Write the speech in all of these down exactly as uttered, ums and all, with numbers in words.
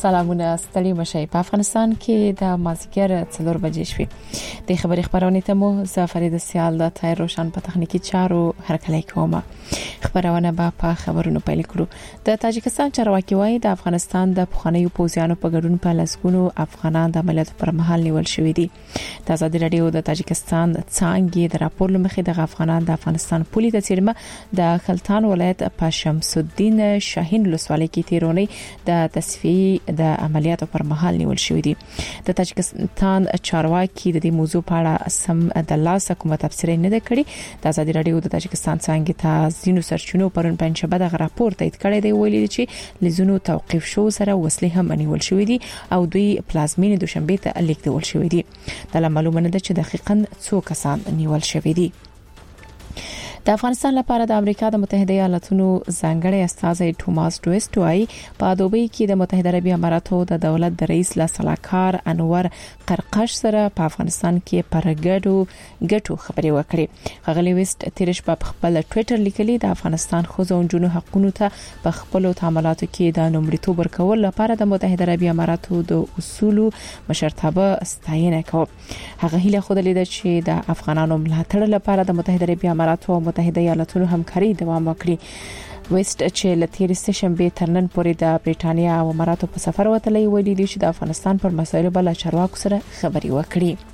سلامونه ستړي مشي په افغانستان کې د مازیګر څلور بجې شوې د خبري خبرونه ته مو زفرید سیال د تای روشن په تخنیکی چارو هرکلی کومه خبرونه به په خبرونو پیل کړو د تاجکستان چارواکي وایي د افغانستان د پخوانیو پوځیانو په ګډون په لسګونو افغانان د عملیاتو پر مهال نیول شوې دي د ازادي رادیو د تاجکستان څنګه د راپور لمخې د افغانان د افغانستان پولیس د چیرمه د خلتان ولایت په شمس الدین شاهین لسوالۍ کې تیرونی د تصفیه د عملیاتو پر مهال نیول شوې دي د تاجکستان چارواکي د دې موضوع په اړه سم د لاسه کومه تفسیر نه ده کړې د ازادي رادیو د تاجکستان څنګه ته زینو سرچینو پرون پنځه د راپور تایید کړی دی ویلي چې لزونو توقيف شو سره وسلې هم نیول شوې دي او دوی پلازمینې دوشنبه ته لیکل شوې دي د معلومه نه ده چې دقیقاً څو کسان نیول شوې دي د افغانستان لپاره د امریکا د متحده ایالاتونو ځانګړي استازي ټوماس ډويست وايي په دوبۍ کې د متحده عربي اماراتو د دولت د رئیس لا صلاحکار انور قرقش سره په افغانستان کې پرګړو ګټو خبري وکړي غغلی وست تیرش په خپل ټوئیټر لیکلي د افغانستان خوځو جنو حقوقو ته په خپل تعاملاتو کې د نومړیتوب ورکول لپاره د متحده عربي اماراتو د اصولو مشرتابه ستاینه کوي هغه هیله خود لیدل چې د افغانانو ملاتړ لپاره د متحده عربي اماراتو متحده ایالاتونو همکاري دوام وکړي وست چې لتیر سشنبه ترنن پورې د بریټانیا او اماراتو په سفر وتلی ویلي دي چې د افغانستان پر مسایلو بل چارواکو سره خبري وکړي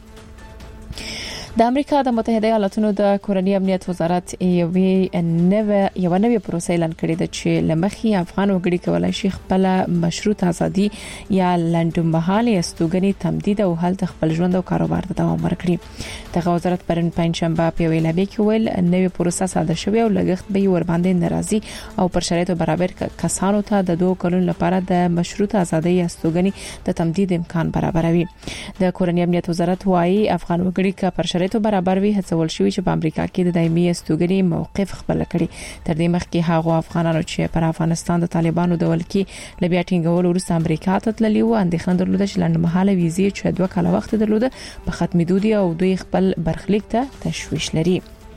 د امریکا د متحده ایالاتونو د کورنۍ امنیت وزارت یوې نوې یو نوې پروسه اعلان کړې ده چې لمخي افغان وګړي کولای شي خپل مشروط ازادي یا لنډمهاله استوګنې تمدید او حل خپل ژوند او کاروبار ته دوام ورکړي د وزارت پرن پنځشنبه په ویلابه کې ویل نوې پروسه صادره شوې او لګښت به ور باندې ناراضي او پر شرایطو برابر کسانو ته د دوه کلونو لپاره د مشروط ازادي یا استوګنې د تمدید امکان برابروي د کورنۍ امنیت وزارت وايي افغان وګړي کا پر ته برابر وي هڅول شوی چې په امریکا کې د دایمي استوګنې موقف خپل کړي تر دې مخکې هغه افغانانو چې پر افغانستان د طالبانو د ولکې لبیا ټینګول وروسته امریکا ته تللی و اندېښنه درلوده چې لنډمهاله ویزې چې دوه کاله وخت درلوده په ختمېدو دي او دوی خپل برخلیک ته تشویش لري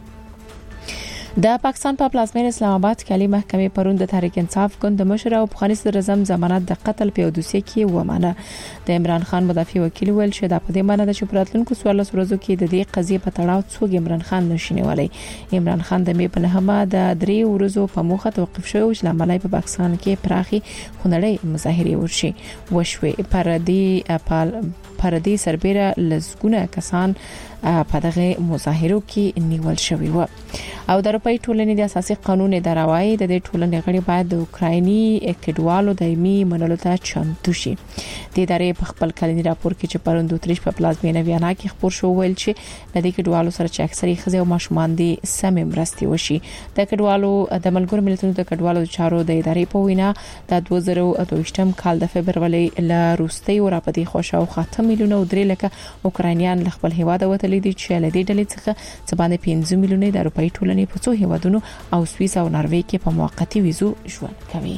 د پاکستان په پلازمین اسلام آباد کې عالی محکمې پرون د تحریک انصاف ګوند مشر او افغاني صدر اعظم ضمانت د قتل په دوسیه کې ومانه د عمران خان مدافع وکیل ویل چې د پدې معنی د چپراتلونکو سوال ورځو کې د دې قضیه په تړاو څوک عمران خان نشینولای عمران خان د مې په نهمه د درې ورځو په موخه توقف شو چې لاملای په پاکستان کې پراخي خونړۍ مظاهره ورشي وشوي پر دې پر دې سربېره لزګونه کسان په دغه مظاهرو کې نیول شوی و او د اروپאי ټولنې د اساسي قانون د راوای د دې ټولنې غړي باید د اوکرایني کډوالو دایمي منلو ته چمتو شي د ادارې په خپل کلنی راپور کې چې پروند دوتریش په پلازمینه ویانا کې خبر شو ویل چې د دې کډوالو سره چې اکثري خزه او ماشومان دي سم مرستي وشي د کډوالو د ملګرو ملتونو د کډوالو چارو د ادارې په وینا د دوه زره دوه یم کال د فبرवरी ل روستي او راپدي خوشاو خاطر میلیونه او درې لکه اوکراینیان خپل هیواد وته لیدي چې لدې ډلې څخه څه باندې پنځه میلیونه د اروپאי ټولنې په څو هیوادونو او سویس او ناروې کې په موقتی ویزو ژوند کوي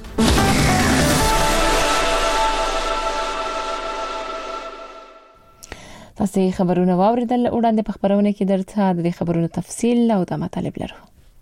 تاسو خبرونه واوریدل وړاندې په خبرونه کې درته د خبرونو تفصیل او د مطالب لرو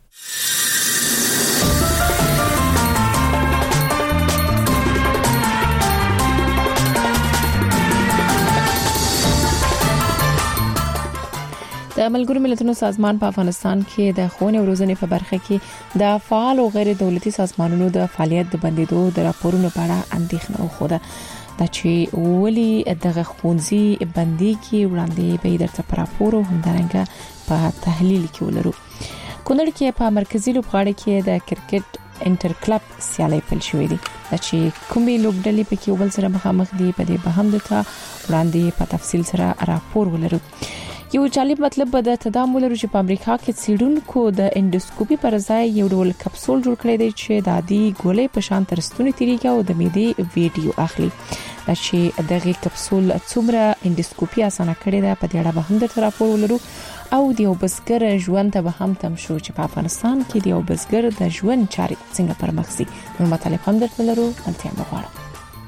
د ملګرو ملتونو سازمان په افغانستان کې د خونې او روزنې په برخه کې د فعال او غیر دولتي سازمانونو د فعالیت د بندیدو د راپورونو په اړه اندېښنه وخوده دا چې ولي دغه خونځي بندي کې وړاندې به درته پر راپور هم درنګه په تحلیل کې ولرو کونړ کې په مرکزی لوبغاړي کې د کرکټ انټر کلب سیالي پیل شوې دي چې کومې لوبډلې په کې ول سره مخامخ دي په دې به هم د تا وړاندې په تفصیل سره راپور ولرو یو جالب مطلب به د تدامل لري چې په امریکا کې څېړونکو د انډوسکوپي پر ځای یو ډول کپسول جوړ کړی دی چې د عادي ګولې په شان ترستونی تیریږي او د معدې ویډیو اخلي چې دغه کپسول څومره انډوسکوپي اسانه کړی ده په دې اړه به هم درته راپور ولرو او د یو بزګر ژوند ته به هم تم شو چې په افغانستان کې د یو بزګر د ژوند چارې څنګه پرمخ ځي نو مطالب هم درته لرو انته مغواړم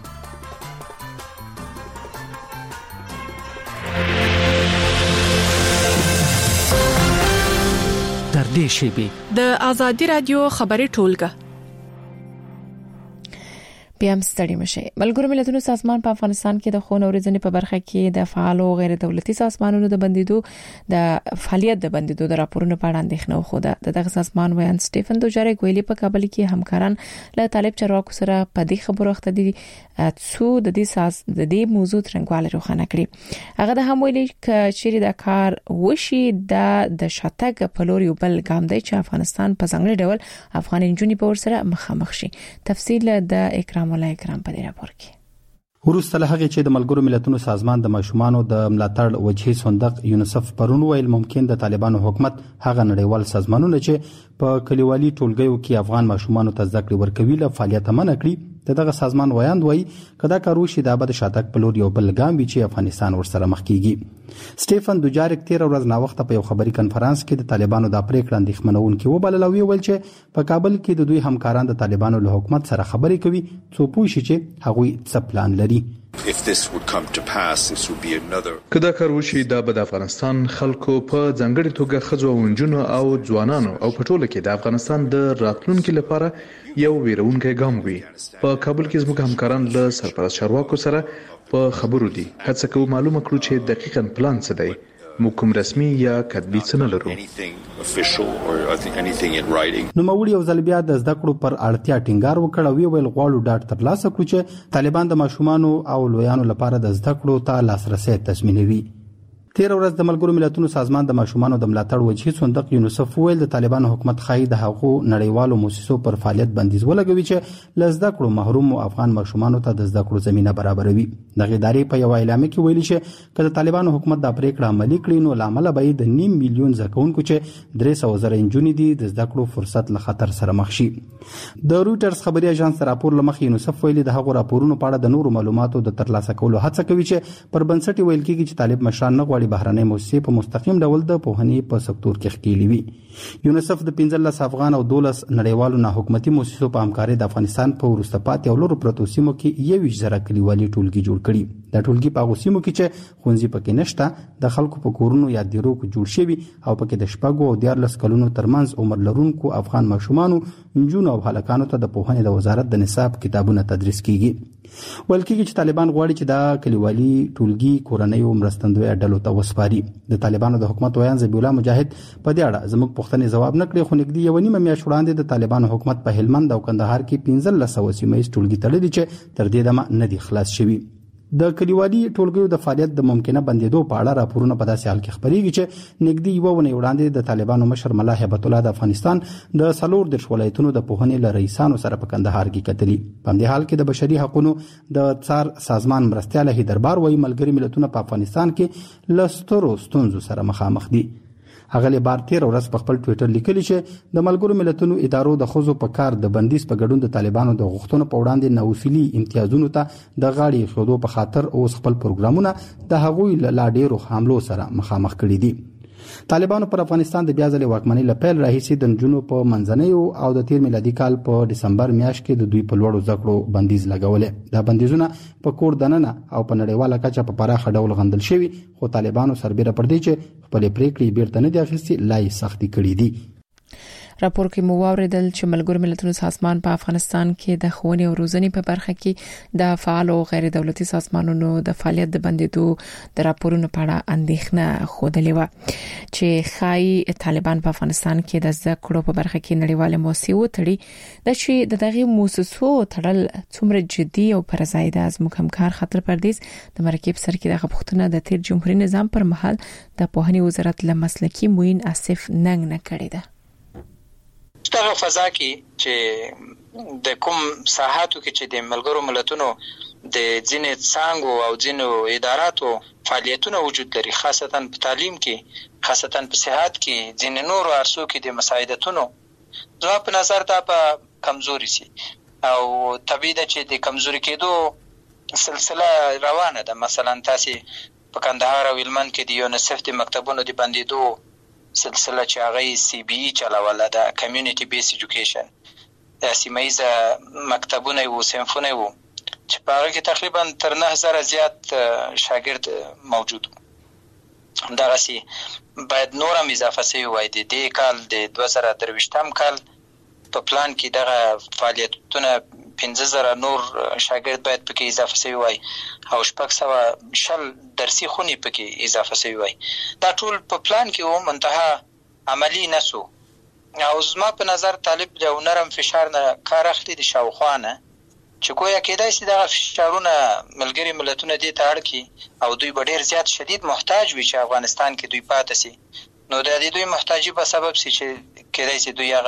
در دې شیبې د ازادي رادیو خبري ټولګه بیا هم ستړي مشي. ملګرو ملتونو سازمان په افغانستان کې د خون او ورځنی په برخه کې د فعال او غیر دولتي سازمانونو د بندیدو د فعالیت د بندیدو د راپورونو په اړه اندېښنه وښوده. دغه سازمان وایي سټيفن دوجاریک ویلي په کابل کې همکاران له طالب چارواکو سره په دې خبرو اخته دي څو د دې ساز د دې موضوع ترنګواله روښانه کړي. هغه د هم ویلي ک چیرې د کار وشي د شاتګ په لور یو بل ګام دی چې افغانستان په ځانګړي ډول افغان انجونی په ور سره مخامخ شي. تفصیل د اکرام الله اکرام په دې راپور کې. ورسته له هغه چې د ملګرو ملتونو سازمان د ماشومانو د ملاتړ وجهي صندوق یونیسف پرون ویل ممکن د طالبانو حکومت هغه نړیوال سازمانونه چې په کلیوالي ټولګیو کې افغان ماشومانو ته زده کړې ورکوي له فعالیت منع کړي. دغه سازمان وایاند وایي کدا کارو شي د ابد شاتک په لور یو بل ګام وی چې افغانستان ورسره مخ کیږي. سټيفن دوجاریک تیر ورځ نا وخت په یو خبري کانفرنس کې د طالبانو د پریکړه اندېښمنون کې وبلل او ویل چې په کابل کې د دوی همکاران د طالبانو له حکومت سره خبرې کوي څو پوه شي چې هغوی څه پلان لري. If this would come to pass, this would be another. کدا کار وشي د بد افغانستان خلکو په ځانګړي توګه خځو او نجونو او ځوانانو او په ټوله کې د افغانستان د راتلونکو لپاره یو ویرونکی ګام وي. په کابل کې زموږ همکاران له سرپرست چارواکو سره په خبرو دي. هڅه کوو معلومه کړو چې دقیقاً پلان څه دی. موږ کوم رسمي یا کتبي څه نه لرو. نو موري او زلبیا د زده کړو پر اړتیا ټینګار وکړ او ویل غواړو ډاټ تر لاسه کړو چې طالبان د ماشومانو او لویانو لپاره د زده کړو ته لاسرسي تضمینوي. تیر ورځ د ملګرو ملتونو سازمان د ماشومانو د ملاتړ وجهي صندوق یونیسف ویل د طالبانو حکومت خای د هغو نړیوالو مؤسسو پر فعالیت بندیز ولګوي چې لزده کړو محروم او افغان ماشومانو ته د زده کړو زمينه برابروي. د غیداري په یو اعلامیه کې ویلي چې کله طالبانو حکومت د پریکړه عملي کړي نو لامل به د نیم میلیون زکونکو چې درې سوه زره انجونی دي د زده کړو فرصت له خطر سره مخ شي. د رويټرز خبري اژانس راپور لمخ یونیسف ویلي د هغو راپورونو په اړه د نورو معلوماتو د ترلاسه کولو هڅه کوي چې پر بنسټ ویل کېږي چې طالب مشران نه غواړي بهرنۍ موسسې په مستقیم ډول د پوهنې په سکتور کې ښکېلي وي. یونیسف د پنځلس افغان او دولس نړیوالو نه حکومتي موسسو په همکارۍ د افغانستان په وروسته پاتې او لورو پرتو سیمو کې یو زره کلیوالي ټولګي جوړ کړي. دا ټولګي په هغو سیمو کې چې ښوونځي پکې نشته د خلکو په کورونو یا دیرو کې جوړ شوي او پکې د شپږو او دیارلس کلونو ترمنځ عمر لرونکو افغان ماشومانو نجونو او هلکانو ته د پوهنې د وزارت د نصاب کتابونه تدریس کیږي. ول کېږي چې طالبان غواړي چې دا کلیوالي ټولګي کورنۍ او مرستندوی ډلو ته وسپاري. د طالبانو د حکومت ویان ذبیح الله مجاهد په دې اړه زموږ پوښتنې ځواب نه کړی خو نږدې یو نیمه میاشت وړاندې د طالبانو حکومت په هلمند او کندهار کې پنځلس سوه سیمه ییز ټولګي تړلي چې تر دې دمه نه دي خلاص شوي. د کلیوالي ټولګیو د فعالیت د ممکنه بندیدو په اړه راپورونه په داسې حال کې خبرېږي چې نږدې یوه ونې وړاندې د طالبانو مشر ملا هیبت الله د افغانستان د څلور دېرش ولایتونو د پوهنې له رئیسانو سره په کندهار کې کتلي. په همدې حال کې د بشري حقوقو د څار سازمان مرستیال هیدربار وایي ملګري ملتونه په افغانستان کې له سترو ستونزو سره مخامخ دي. هغه له بار تیر ورځ په خپل ټوئیټر لیکلی چې د ملګرو ملتونو ادارو د خزو په کار د بندیز په ګډون د طالبانو د غوښتنو په وړاندې نوفلي امتیازونو ته د غاړې خودو په خاطر اوس خپل پروګرامونه د هغوی لا ډیرو حملو سره مخامخ کړي دي. طالبانو پر افغانستان د بیا ځلې واکمنۍ له پیل راهیسې د نجونو په منځنیو او د تیر میلادي کال په ډسمبر میاشت کې د دوی په لوړو زده کړو بندیز لګولې. دا بندیزونه په کور دننه او په نړیواله کچه په پراخه ډول غندل شوي خو طالبانو سربیره پر دې چې خپلې پریکړې بیرته نه دي اخیستې لا یې سختې کړي دي. راپور کې مو واوریدل چې ملګرو ملتونو سازمان په افغانستان کې د ښوونې او روزنې په برخه کې د فعال او غیر دولتي سازمانونو د فعالیت د بندیدو د راپورونو په اړه اندېښنه خوده لیوه چې خای طالبان په افغانستان کې د زده کړو په برخه کې نړیواله موسسې وتړي د چې د دغه موسسو تړل څومره جدي او پرځای ده. زموږ همکار خاطر پردیس د مرکب سر کې د غوښتنه د تیر جمهوریت نظام پر مهال د پوهنې وزارت له مسلکی موین اسف ننګ نه کړی ده. دغه فضا کې چې د کوم ساحاتو کې چې د ملګرو ملتونو د ځینې څانګو او ځینو اداراتو فعالیتونه وجود لري خاصتا په تعلیم کې خاصتا په صحت کې ځینې نورو عرصو کې د مساعدتونو زما په نظر دا په کمزوري سي او طبیعي ده چې د کمزوري کېدو سلسله روانه ده. مثلا تاسو په کندهار او هلمند کې د یونیسف د مکتبونو د بندیدو سلسله چې هغه سی بي ای چلاوله ده کمیونټي بیس ایجوکیشن د سیمایي مکتبونه او صنفونه وو چې په هغه کې تقریبا تر نه زره زیات شاګرد موجود دا غسي باید نور هم اضافه شي وای دي د کال د دوه زره درویشتم کال په پلان کې دغه فعالیتونه پنځه زره نور شاګرد باید پکې اضافه شوی وای او شپږ سوه شل درسي خونې پکې اضافه شوی وای. دا ټول په پلان کې و، منتها عملی نسو. او زما په نظر طالب یو نرم فشار نه کار اخلي د شاوخوا نه، چې ګویا کېدای شي دغه فشارونه ملګري ملتونه دې ته اړ کړي او دوی به ډېر زیات شدید محتاج وي چې افغانستان کې دوی پاتې شي. نو د دې دوی محتاجي په سبب سي چې کېدای شي دوی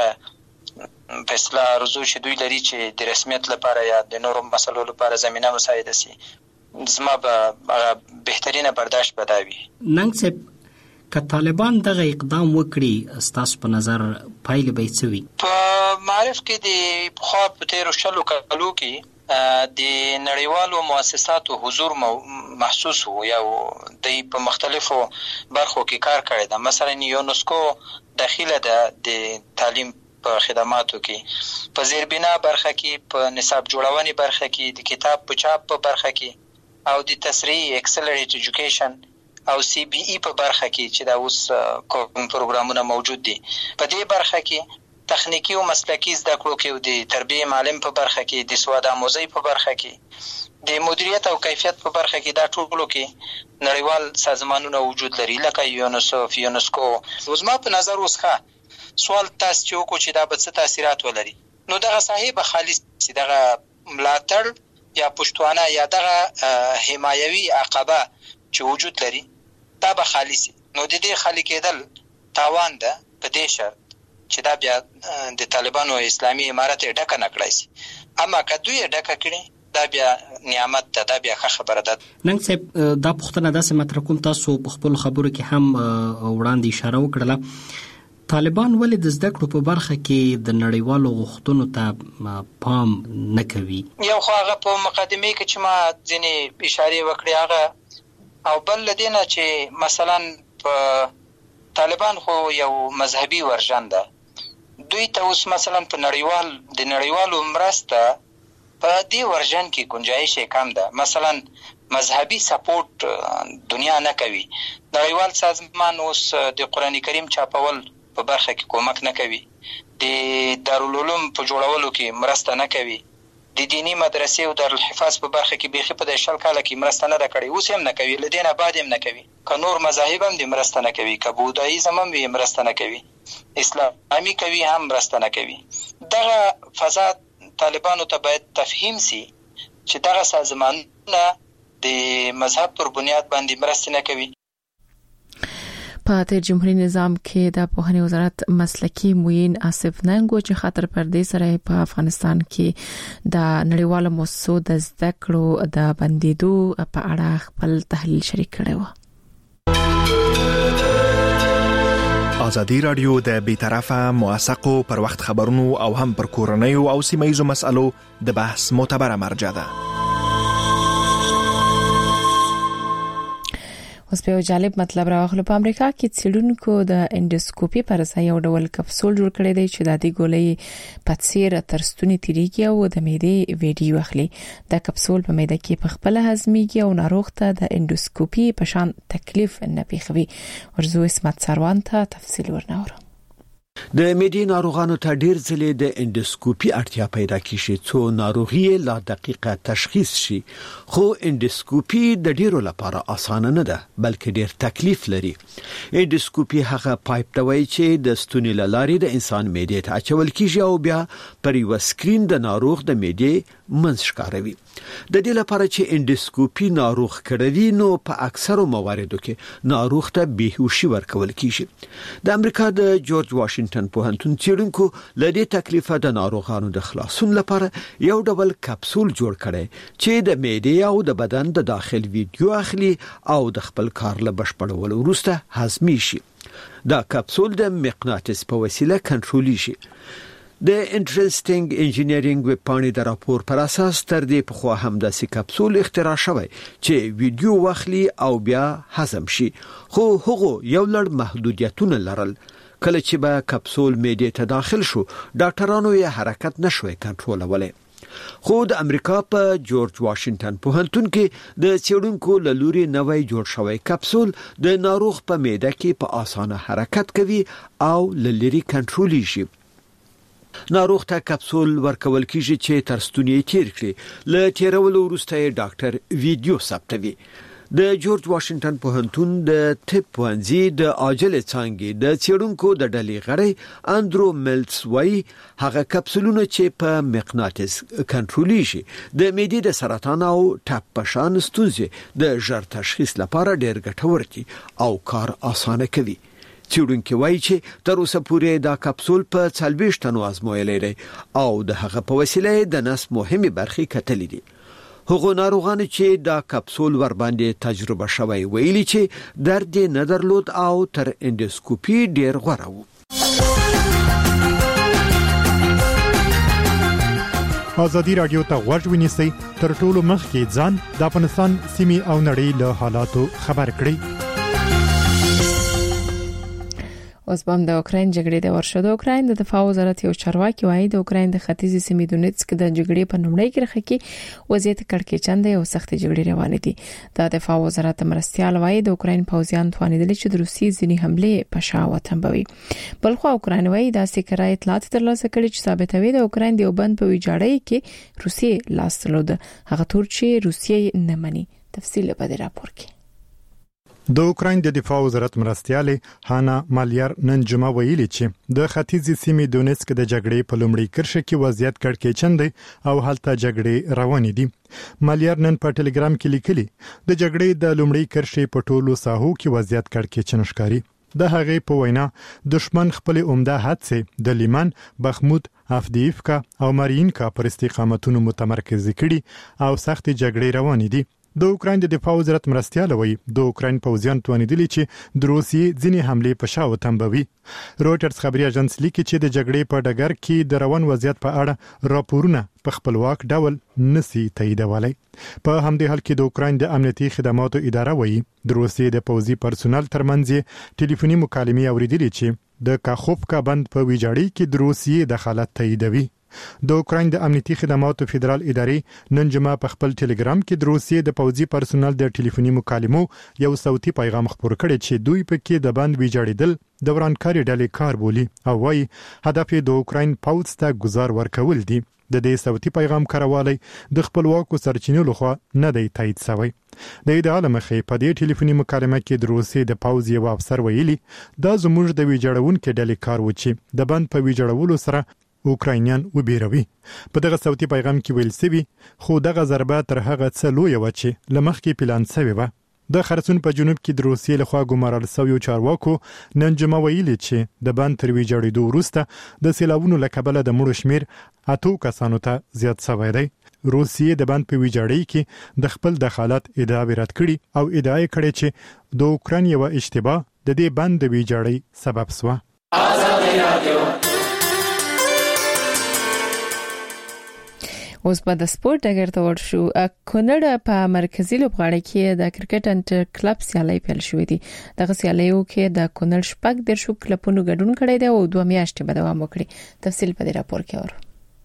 هغه فیصله ارزو چې دوی لري چې د رسمیت لپاره یا د نورو مسلو لپاره زمینه مساعده سي. زما به بهترینه برداشت به دا وي. ننګ صاحب، که طالبان دغه اقدام وکړي ستاسو په نظر پایلې به څه وي؟ په معرف کې د پخوا په تېرو شلو کالو کې د نړیوالو مؤسساتو حضور محسوس و یا د په مختلفو برخو کې کار کړی ده. مثلا یونسکو داخله ده د تعلیم په خدماتو کې، په زیربنا برخه کې، په نصاب جوړونې برخه کې، د کتاب په چاپ په برخه کې او د تسریع اکسلریټ ایجوکیشن او سی بی ای په برخه کې چې دا اوس کوم پروګرامونه موجود دي. په دې برخه کې تخنیکی او مسلکی زده کړو کې او د تربیه معلم په برخه کې، د سواد آموزي په برخه کې، د مدیریت او کیفیت په برخه کې، دا ټولو کې نړیوال سازمانونه وجود لري لکه یونسف، یونسکو. زما په نظر اوس ښه سوال تاسو چې وکړو چې دا به څه تاثیرات ولري، نو دغه صاحب خالص دغه ملاتړ یا پښتوانه یا دغه حمایوي عقبه چې وجود لري دا به خالصي. نو د دې خالی کېدل تاوان ده په دې شرط چې دا بیا د طالبانو اسلامي امارت ډکه نه کړای شي. اما که دوی ډکه کړي دا بیا نعمت ده، دا بیا ښه خبره ده. ننګ صاحب، دا پوښتنه داسې مطرح کوم، تاسو په خپلو خبرو کې هم وړاندې اشاره وکړله، طالبان ولې د زده کړو په برخه کې د نړیوالو غوښتنو ته پام نه کوي؟ یو خو هغه په مقدمه کې چې ما ځینې اشارې وکړې هغه، او بل له دې نه چې مثلا په طالبان خو یو مذهبي ورژن ده، دوی ته اوس مثلا په نړیوال د نړیوالو مرسته په دې ورژن کې گنجایش کم ده. مثلا مذهبي سپورت دنیا نه کوي، نړیوال سازمان اوس د قرآن کریم چاپول په برخه کې کومک نه کوي، د دارالعلوم په جوړولو کې مرسته نه کوي، د دینی مدرسې او دارالحفاظ په برخه کې بیخي په شل کاله کې مرسته نه کړې، اوس هم نه کوي، لدین بعد هم نه کوي. که نور مذاهب هم د مرسته نه کوي، که بودایزم هم مرسته نه کوي، اسلامي کوي هم مرسته نه کوي. دغه فضا طالبانو ته باید تفهیم سي چې دغه سازمانونه د مذهب پر بنیاد باندې مرسته نه کوي. په تیر جمهوریت نظام کې د پوهنې وزارت مسلکی معین آصف ننګو چې خاطر پردې سره په افغانستان کې د نړیوالو مؤسسو د زده کړو د بندیدو په اړه خپل تحلیل شریک کړی و. ازادي رادیو د بیطرفه موثقو پر وخت خبرونو او هم پر کورنیو او سیمه‌یزو مسالو د بحث معتبره مرجع ده. اوس په جالب مطلب راغلو. په امریکا کې څېړونکو د انډوسکوپي پر ځای یو ډول کپسول جوړ کړی دی چې د دې ګولۍ په څیر تر ستوني تیریږي او د معدې ویډیو اخلي. دا کپسول په معده کې په خپل هضميږي او ناروغ ته د انډوسکوپي په شان تکلیف نه پیښوي. ورزو اسمت سروان ته تفصیل ورناوړو. د معدې ناروغانو ته ډیر ځلې د انډوسکوپي اړتیا پیدا کیږي څو ناروغي لا دقیقه تشخیص شي، خو انډوسکوپي د ډیرو لپاره اسانه نه ده بلکې ډیر تکلیف لري. انډوسکوپي هغه پایپ ته وایي چې د ستوني لارې د انسان معدې ته اچول کیږي او بیا پر یو سکرین د ناروغ د معدې منځ ښکاروي. د دې لپاره چې انډوسکوپي ناروغ کړوي نو په اکثرو مواردو کې ناروغ ته بیهوشي ورکول کیږي. د امریکا د جورج واشنگټن پوهنتون څېړونکو له دې تکلیفه د ناروغانو د خلاصون لپاره یو ډول کپسول جوړ کړي چې د معدې او د بدن د داخل ویډیو اخلي او د خپل کار له بشپړولو وروسته هضمي شي. دا کپسول د مقناطیس په وسیله کنټرول شي. د انټرسټینګ انجینیرینګ ویب پاڼې د راپور پر اساس تر دې په خو هم د سی کپسول اختراع شوی چې ویډیو واخلي او بیا هضم شي، خو هغه یو لړ محدودیتونه لرل. کله چې به کپسول معدې ته داخل شو ډاکټرانو یې حرکت نشوي کنټرولولای. خو د امریکا په جورج واشنگټن پوهنتون کې د څېړونکو له لوري نوی جوړ شوی کپسول د ناروغ په معده کې په اسانه حرکت کوي او لری کنټرول شي. ناروغ ته کپسول ورکول کیږي چې تر ستونی تیر کړي ل تیرولو وروسته ډاکټر ویډیو ثبتوي. د جورج واشنگټن پوهنتون د طب پوهنځي د عاجله څانګې د څېړونکو د ډلې غړی اندرو ملټس وايي هغه کپسولونه چې په مقناطیس کنټرولېږي د معدې د سرطان او ټپ په شان ستونزې د ژر تشخیص لپاره ډېر ګټور دي او کار اسانه کوي. څېړونکي وايي چې تر اوسه پورې دا کپسول په څلوېښت تنو ازمویلی دی او د هغه په وسیله د نس مهمې برخې کتلې دي. هغه ناروغان چې دا کپسول ور باندې تجربه شوی ویلي چې درد نه درلود او تر اندوسکوپي ډیر غوړه وو. ازادي رادیو ته غوږ ونیسئ تر ټولو مخکې ځان د افغانستان سیمې او نړۍ له حالاتو خبر کړئ. اوس هم د اوکراین جګړې د ورشو د اوکراین د دفاع وزارت یو چارواکي وایي د اوکراین د ختیځې سیمې دونیتسک د جګړې په لومړۍ کرښه کې وضعیت کړکېچن دی او سخت جګړې روانې دي. د دفاع وزارت مرستیال وایي د اوکراین پوځیان توانیدل چې د روسي ځینې حمله په شا وتمبوي. بلخو اوکراین وایي دا سکرای اطلاعات ترلاسه کړي چې ثابتوي د اوکراین د یوبند په ویجاړۍ کې روسي لاس درلود. هغه تور چې روسیې نه مني. تفصیل په دې راپور کې. د اوکراین د دفاع وزارت مرستیال هانا مالیار نن جمعه ویلي چې د ختیځې سیمې دونیتسک د جګړې په لومړۍ کرښه کې وضعیت کړکېچن دی او هلته جګړې روانې دي. مالیار نن په ټلګرام کې لیکلي د جګړې د لومړۍ کرښې په ټولو ساحو کې وضعیت کړکېچن ښکاري. د هغې په وینا دشمن خپل عمده هڅې د لیمان، بخمود، افدیفکا او مارینکا پر استقامتونو متمرکز کړي او سخت جګړې روانې دي. د اوکراین د دفاع وزارت مرستیال وایي د اوکراین پوځیان توانیدلي چې د روسیې ځینې حملې په شا وتمبوي. رويټرز خبري اژانس لیکي چې د جګړې په ډګر کې د روان وضعیت په اړه راپورونه په خپلواک ډول نسی تاییدولای. په همدې حال کې د اوکراین د امنیتي خدماتو اداره وایي د روسیې د پوځي پرسونل ترمنځ ټلیفوني مکالمې اوریدلې چې د کاخوفکا بند په ویجاړۍ کې د روسیې دخالت تاییدوي. د اوکراین د امنیتي خدماتو فدرال ادارې نن جمعه په خپل ټلګرام کې د روسیې د پوځي پرسونل د ټلیفوني مکالمو یو صوتي پیغام خپور کړی چې دوی په کې د بند ویجاړېدل د ورانکاري ډلې کار بولي او وايي هدف د اوکراین پوځ ته گزار ورکول دي. د دې صوتي پیغام کاروالی د خپلواکو سرچینو لخوا نه دی تایید شوی. د ادعا لمخې په دې ټلیفوني مکالمه کې د روسیې د پوځ یو افسر ویلي دا زموږ د ویجاړونکو ډلې کار و چې د بند په ویجاړولو سره اوکراینیان وبېروي. په دغه صوتي پیغام کې ویل شوی خو دغه ضربه تر هغه څه لویه و چې لمخکې پلان شوی و. د خرسون په جنوب کې د روسیې لخوا ګمارل شویو چارواکو نن جمعه ویلي چې د بند تر ویجاړېدو وروسته د سیلابونو له کبله د مړو شمیر اتو کسانو ته زیات شوی دی. روسیې د بند په ویجاړۍ کې د خپل دخالت ادعا رد کړي او ادعا یې کړې چې د اوکراین یو اشتباه د دې بند د ویجاړۍ سبب شوه. اوس په د سپورت ډګر ته ورشو. کونړ په مرکزی لوبغاړي کې د کرکټ انټر کلب سیالي پیل شوې دي. دغه سیالیو کې د کونړ شپږ درشو کلبونو ګډون کړی دی او دوه میاشتې به دوام وکړي. تفصیل په دې راپور کې اورو.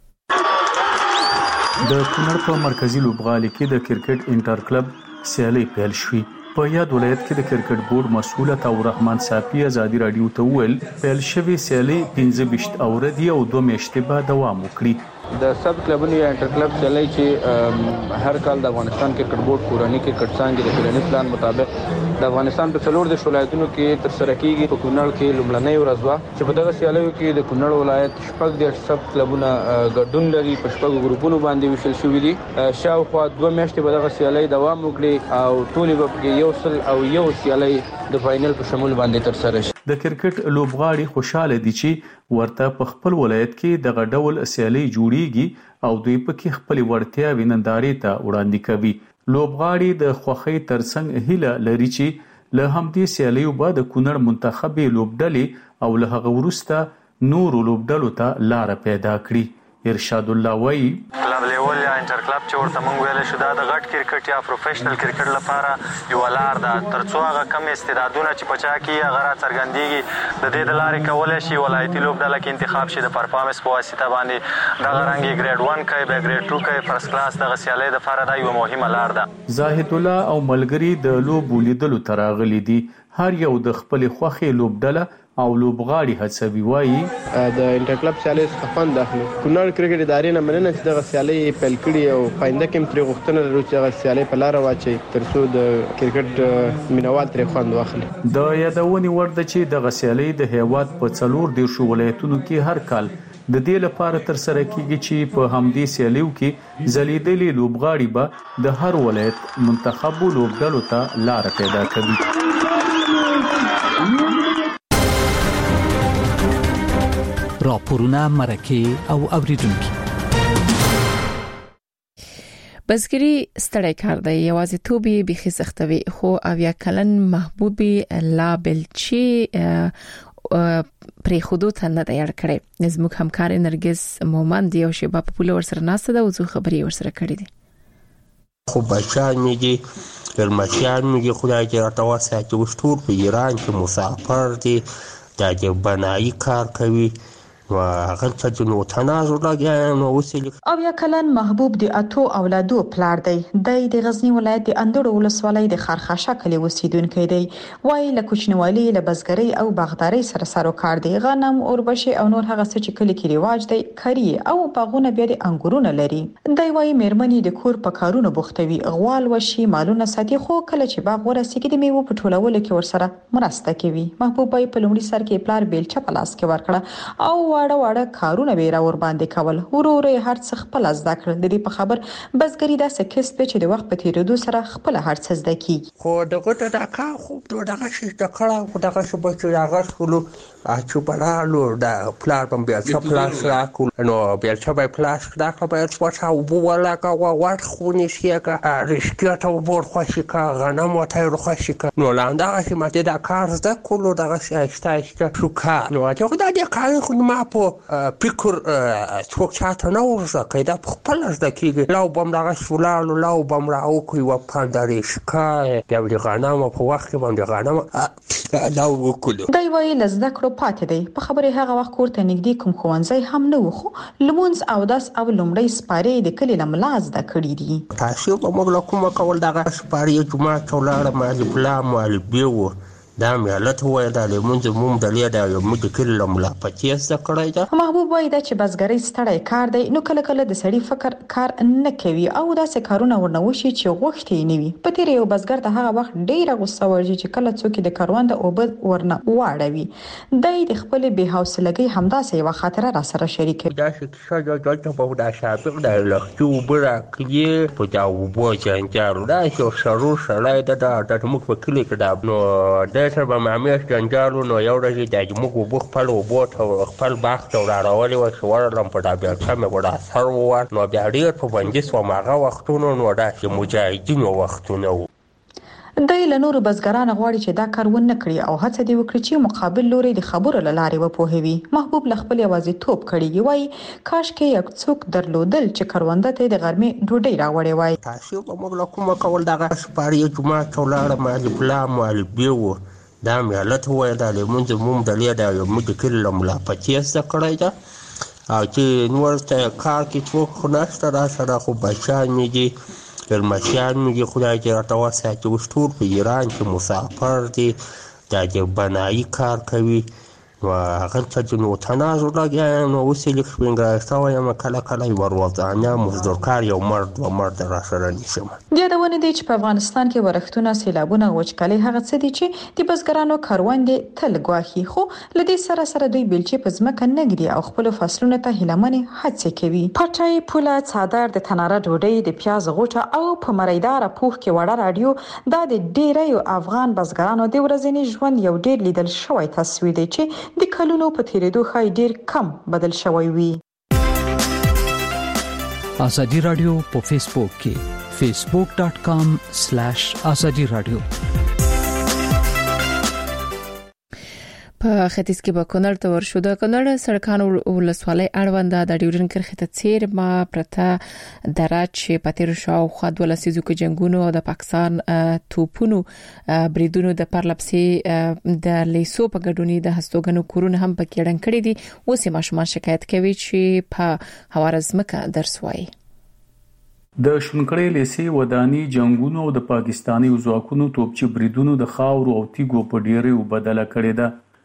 د کونړ په مرکزی لوبغاړي کې د کرکټ انټر کلب سیالي پیل شوې. په یاد ولایت کې د کرکټ بورډ مسؤل عطا الرحمن صافي ازادي رادیو ته ویل پیل شوی سیالي پنځه ویشت اوردی او دوه میاشتې به دوام وکړي. د سب کلبونو یا انټر کلب چلای چې هر کال د افغانستان کرکټ بورډ کورنۍ کرکټ څنګه د پلاني پلان مطابق د افغانستان په څلور د ولایتونو کې تر سره کیږي. په کونړ کې لومړنۍ ورځ وا چې په دغه سیالیو کې د کونړ ولایت شپږ د سب کلبونو ګډون لري په شپږ ګروپونو باندې وشل شوې دي. شاوخوا دوه میاشتې به دغه سیالي دوام وکړي او ټول به یو سل او یو سیالي د فائنل په شمول باندې تر سره شي. د کرکټ لوبغاړي خوشاله دي چې ورته په خپل ولایت کې دغه ډول سیالي جوړیږي او دوی په کې خپل ورتیا ویننداري ته وړاندې کوي. لوبغاړي د خوخي ترڅنګ هیله لري چې له همدې سیالیو بعد د کونړ منتخبي لوبډلې او له هغه وروسته نور لوبډلو ته لار پیدا کړي. ارشاد الله وای کلب لیول یا انټر کلب چې ورته مونږ ویل شو دا د غټ کرکټ یا پروفیشنل کرکټ لپاره یو لار ده ترڅو هغه کم استعدادونه چې پچا کی هغه را څرګندېږي د دې د لارې کولای شي ولایتي لوبډله کې انتخاب شي د پرفارمنس په واسطه باندې دا رنګي ګریډ ون کوي به ګریډ ټو کوي فرست کلاس د غسیالې د لپاره دا یو مهمه لار ده. زاهد الله او ملګری د لوب لیدلو تراغلي دي. هر یو د خپل خوخي لوبډله او لوبغاړي هڅوي وایي د انټر کلب سیالۍ څخه خوند اخلو. کونړ کرکټ ادارې نه مننه چې دغه سیالۍ پیل کړي او پاینده کې ترې غوښتنه لرو چې دغه سیالۍ په لار واچي ترڅو د کرکټ مینوال ترې خوند واخلي. د یادونې وړ ده چې دغه سیالۍ د هیواد په څلور دیرشو ولایتونو کې هر کال د دې لپاره تر سره کیږي چې په همدې سیالیو کې ځلیدلي لوبغاړي به د هر ولایت منتخبو لوبډلو ته لار پیدا کوي. راپورونه مرکه او اوریدونکو. بزګری ستړی کار دی، یوازې توبې بيخي سختوي، خو اویا کلن محبوبي لا بلچي پرې خودو ته نه دی اړ کړی. زموږ همکار نرګس مومند یو شیبه په پوله ورسره ناسته ده او زه خبري ورسره کړې دي. خو بچان مې دي ګرمچان مې دي خدای دې راته وساتي. اوس ټول په ایران کې مسافر دي، دا د بنایي کار کوي و هغه ته نو تنازل لګیا نو وسیل. او یا کلن محبوب دی اتو اولادو پلار دی. د غزنی ولایت د اندړ ولسوالۍ د خارخاشه کلی اوسیدونکو دی. وای له کوچنیوالي له بزګری او باغداري سره سره کار دی. غنم اوربشي او نور هغه څه چې کلی کې رواج دی کری او باغونه بیا د انګورونه لري. دی وای مېرمنې د کور په کارونو بوختوي، غوال وشي، مالونه ساتي، خو کله چې باغ ورسېږي د میوه په ټولولو کې ورسره مرسته کوي. محبوب وای په لومړي سر کې پلار بیلچه په لاس کې ورکړه او واړه واړه کارونه به را ور باندې کول. ورور یې هر څه خپل زده کړل. د دې په خبر بزګری دا سکست به چې د وخت په تیریدو سره خپل هر څه زده کی. خو دغه د کا خو دغه شي د کړه خو دغه شو به چې هغه شلو اچو بلالو د پلار په بیا چې پلاس راکول نو بیا چې به پلاس راکړه به څه او ولا کا وړ خونی شي کا رښتیا ته ور خوشی کا غنم وته ور خوشی کا نو لاندې چې ماته دا کار زده کولو دغه شي اشتای شو کا نو چې دا د کار خو ما په فکر څوک چاته نه ورسه کیدا خپل زده کیږي. لاو بم دغه شولالو لاو بم را او کوي و پاندریش کا بیا د غنم په وخت کې باندې غنم لاو وکړو. دا وایي لزده کړو پاتې دی. په خبره هغه وخت کوړه نګدي کوم خوانځي هم نه وخو لمونز او داس او لمړی سپاره د کلی لملاز د کړی دي. تاسو په موږ له کومه کول دغه سپاره جمعه ټولاړه مال بلا مال بیو دا مې له ته وای دا لمونځ موږ د لیدا یو موږ کلی لملا پچیس د کړی دا. محبوب وای دا چې بزګری ستړی کار دی نو کله کله د سړی فکر کار نه کوي او داسې کارونه ورنوشي چې غوښتي نه وي. په تیر یو بزګر ته هغه وخت ډیره غوسه ورځي چې کله څوک د کاروان د اوبد ورنه واړوي. دای د خپل به حوصلګي همداسې یو خاطره را سره شریک کړي. دا چې څه جوړ په دا شابه د لختو برا کلی په دا وبو جنجارو دا چې شرو شړای دا د موږ په کلی کې دا نو دا سره به مامیش جنجالو نو یو ورځ د موږ وبو خپل وبو ته خپل باغ ته راړولې و چې ورلم په دا بیا سمه وړا سر و نو بیا ډیر په باندې سو ماغه وختونو نو دا چې مجاهدینو وختونو. د لنورو بزګران غواړي چې دا کار ونه کړي او هڅه دی وکړي چې مقابل لوري د خبرو لاره وپوهوي. محبوب لخپل یوازې توپ کړي وای کاش کې یو څوک درلودل چې کرونده ته د غرمې ډوډۍ راوړي وای. تاسو په موږ له کومه کول دغه سپاره جمعه ټولاړه مال بلا مال بیو دا مې له ته وای دا لمونځ موږ د لیدا یو موږ کلی لملا پچیس د کړی دا او چې نور ته کار کې څوک خو نشته را سره خو بچان مې دي ګرمچان مې دي خدای دې راته وساتي. اوس ټول په ایران کې مسافر دي، دا د بنایي کار کوي و هغه ته نو تنازل لګیا نو وسیل سپینګراسته وایم کله کله وروځانه مزدورکار یو مرد و مرد را سره نشم. یادونه دي چې په افغانستان کې ورښتونه سیلابونه وچکالي هغه څه دي چې د بزګرانو کاروندې تل ګواخي خو لدې سره سره دوی بلچې په ځمکه نګدي او خپل فصلونه ته هلمنې هڅه کوي. پټي پوله څادر د تناره ډوډۍ د پیاز غوټه او په مریدار پوخ کې وړه رادیو دا د ډیرو افغان بزګرانو د ورځني ژوند یو ډیر لیدل شوی تصویر دی چې د کلونو په تیریدو خای ډیر کم بدل شوی وي. ازادي رادیو په فیسبوک کې facebook dot com slash azadi radio. په ختیځ کې به کونړ ته ورشو. د کونړ سړکانو ولسوالۍ اړونده د ډیورن کرښې ته څیر ما پرته دراچ په تیر شاو خو د ولسیزو کې جنگونو او د پاکستان توپونو بریدونو د پرلپسي د لیسو په ګډونی د هستوګنو کورونه هم پکې ډنګ کړي دي. اوس یې ماشومان شکایت کوي چې په هوارزمکه درس وایي. د شونکړې لیسي ودانی جنگونو د پاکستاني ځواکونو توپچي بریدونو د خاورو او تیګو په ډیره وبدله کړې ده.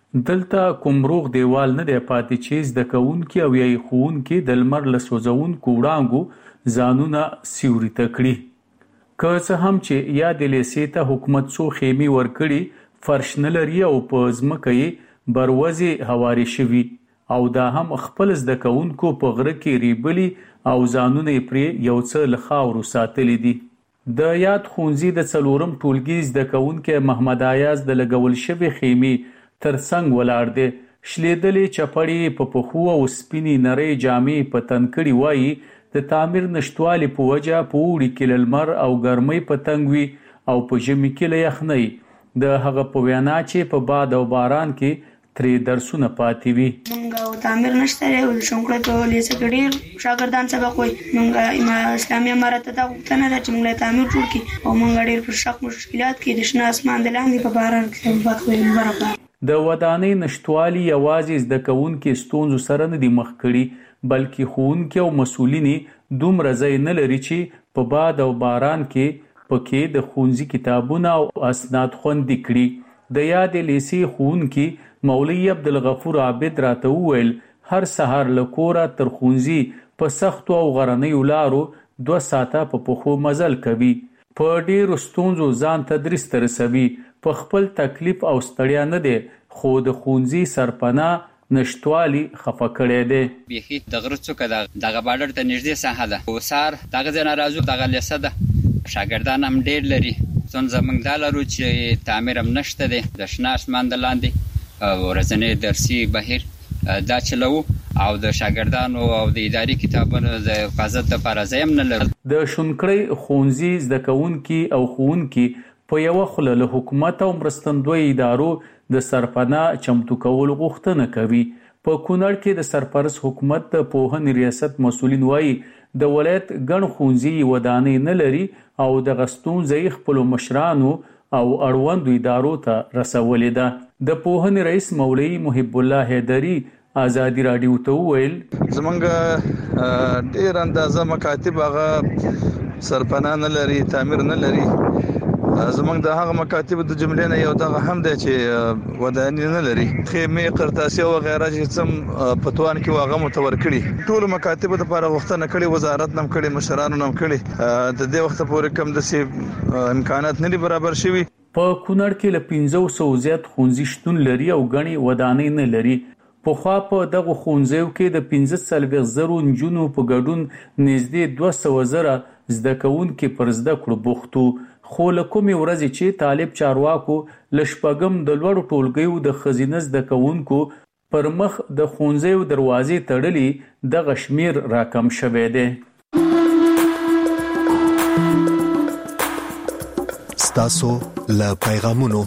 دلته کوم روغ دیوال نه دی پاتې چې زده کوونکي او یا ښوونکي د لمر له سوځونکو وړانګو ځانونه سیوري ته کړي. که څه هم چې یا د لیسې ته حکومت څو خیمې ورکړي فرش نه لري او په ځمکه یې بروزې هوارې شوي او دا هم خپل زده کوونکو په غره کې ریبلي او ځانونه یې پرې یو څه له خاورو ساتلي دي. د یاد ښوونځي د څلورم ټولګي زده کوونکی محمد ایاز د لګول شوې خیمې تر څنګ ولاړ دی. شلېدلې چپړې په پښو او سپینې نرۍ جامې په تن کړي وایي د تعمیر نشتوالي په وجه په اوړي کې له لمر او ګرمۍ په تنګ وي او په ژمي کې له یخنۍ. د هغه په وینا چې په باد او باران کې ترې درسونه پاتې وي. مونږ تعمیر نشته دی او شونکړه په لیسه کې ډېر شاګردان سبق وایي. مونږ اسلامي امارت ته دا غوښتنه ده چې مونږ تعمیر جوړ کړي او مونږ ډېر پر شک مشکلات کې د شنه اسمان د لاندې په باران کې سبق وایي. برابر د ودانۍ نشتوالي یوازې زده کوونکي ستونزو سره نه دي مخ کړي بلکې ښوونکي او مسؤلین دومره ځای نه لري چې په باد او باران کې پکې د ښوونځي کتابونه او اسناد خوندي کړي. د یادې لیسې ښوونکي مولوي عبدالغفور عابد راته وویل هر سهار له کوره تر ښوونځي په سختو او غرنیو لارو دوه ساعته په پښو مزل کوي. په ډېرو ستونزو ځان تدریس ته رسوي. په خپل تکلیف او ستړیا نه دی خو د ښوونځي سرپناه نشتوالي خفه کړی دی. بیخي د غره څوکه دغه بارډر ته نږدې ساحه ده. وسار دغه ځای نه راځو دغه لیسه ده. شاګردان هم ډېر لري. ستونزه موږ دا لرو چې تعمیر هم نشته دی. د شنه اسمان د لاندې ورځنی درسي بهیر دا چلوو او د شاګردانو او د اداري کتابونو د حفاظت لپاره ځای هم نه لرو. د شونکړۍ ښوونځي زده کوونکي او ښوونکي په یوه خوله له حکومت او مرستندویو ادارو د سرپناه چمتو کولو غوښتنه کوي. په کونړ کې د سرپرست حکومت د پوهنې ریاست مسؤلین وایي د ولایت ګڼ ښوونځي ودانۍ نه لري او دغه ستونزه یې خپلو مشرانو او اړوندو ادارو ته رسولې ده. د پوهنې رئیس مولوي محب الله حیدري ازادي راډیو ته وویل زمونږ ډېر اندازه مکاتب هغه سرپناه نه لري تعمیر نه لري. زمونږ د هغه مکاتب د جملې نه یو دغه هم دی چې ودانۍ نه لري. خیمې قرطاسي او غیره چې سم پتوان کې واغه متور کړي. ټول مکاتب د لپاره غوښتنه کړي وزارت نم کړي مشرانو نم کړي. د دې وخت پورې کم د سي امکانات نه برابر شوي. په کونړ کې له پنځه سوه زیات ښوونځي شتون لري او غني ودانۍ نه لري. پخوا په دغه ښوونځیو کې د پنځه څلوېښت زرو نجونو په ګډون نږدې دوه سوه زره زده کوونکي پر زده کړو بوخت وو. خو له کومې ورځې چې طالب چارواکو له شپږم د لوړو ټولګیو د ښځینه زده کوونکو پر مخ د ښوونځیو دروازې تړلي دغه شمیر راکم شوی دی. ستاسو له پیغامونو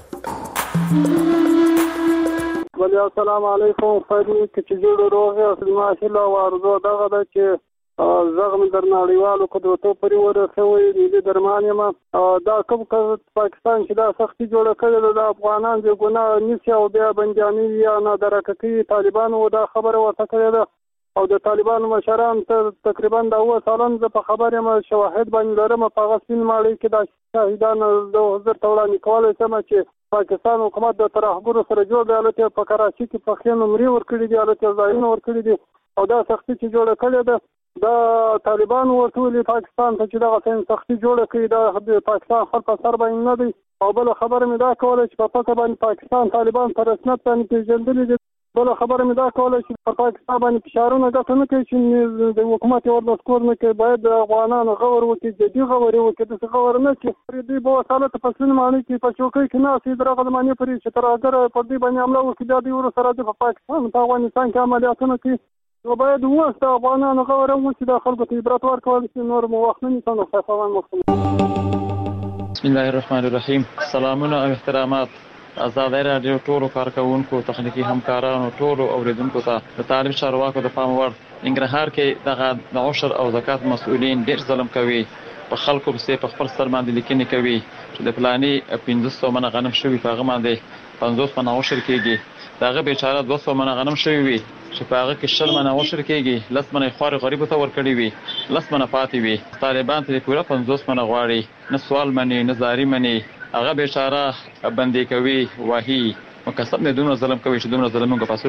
ولی السلام علیکم خیلی که چې جوړ روغ اصل ماشله وارزو دغه ده چې زغم در نړیوالو قدرتو پورې ورسوي ملي درمان یم دا کوم پاکستان چې دا سختي جوړه کړې ده د افغانان د ګناه نیسي او بیا بندیاني یا نادرکه کوي طالبانو دا خبره ورته کړې ده او د طالبانو مشران تقریبا د اوه سالن زه په خبر یم شواهد باندې لرم په هغه سپین ماړۍ کې دا شاهدان د حضور ته وړاندې کولی شم چې پاکستان حکومت د ترهګرو سره جوړ دی. هلته په کراچي کې پخې نمرې ورکړي دي هلته ځایونه ورکړي دي او دا سختي چې جوړه کړې ده دا طالبانو ورټولې پاکستان ته چې دغه سختي جوړه کړي دا د پاکستان خلک په سر باندې نه دی. او بله خبره مې دا کوله چې په پته باندې پاکستان طالبان په رسمیت باندې پېژندلي دي. بله خبره مې دا کوله چې په پاکستان باندې فشارونه ګټه نه کوي چې د حکومت یې ورنسکور نه کوي. باید د افغانانو غور وکړي جدي غور یې وکړي داسې غور نه کړي. دوی به وساله ته په سپین ماڼۍ کې په چوکۍ کې ناست وي د هغه زمانې پورې چې ترهګر پر دوی باندې حمله وکړي بیا دوی وروسته راځي په پاکستان په افغانستان کې عملیاتونه کوي. نو باید اوس د افغانانو غور هم وشي د خلکو ته عبرت ورکول شي. نور مو وخت نه نیسم د خیفوان مخکې. بسم الله الرحمن الرحیم. سلامونه او احترامات آزادۍ راډیو ټولو کارکوونکو تخنیکي همکارانو ټولو اوریدونکو ته د طالب چارواکو د پام وړ ننګرهار کې دغه د عشر او زکات مسؤلین ډېر ظلم کوي. په خلکو پسې په خپل سر باندې لیکنې کوي چې د فلاني پنځه سوه منه غنم شوي په هغه باندې پنځوس منه عشر کېږي. د هغه بیچاره دوه سوه منه غنم شوي وي چې په هغه کې شل منه عشر کېږي. لس منه یې خوارې غریبو ته ورکړي وي لس منه پاتې وي. طالبان ترې پوره پنځوس منه غواړي. نه سوال مني نه زاري مني. هغه بیچاره بندي کوي وهي مکسب نه دومره ظلم کوي چې دومره ظلم موږ په